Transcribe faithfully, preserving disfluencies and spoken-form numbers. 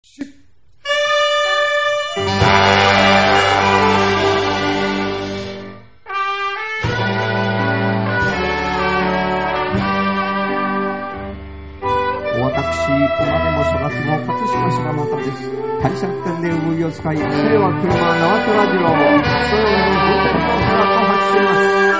私、生まれも育ちも葛島柴又です。帝釈天で産湯を使い、姓は車、縄虎次郎、それぞれに文化の姿を発しています。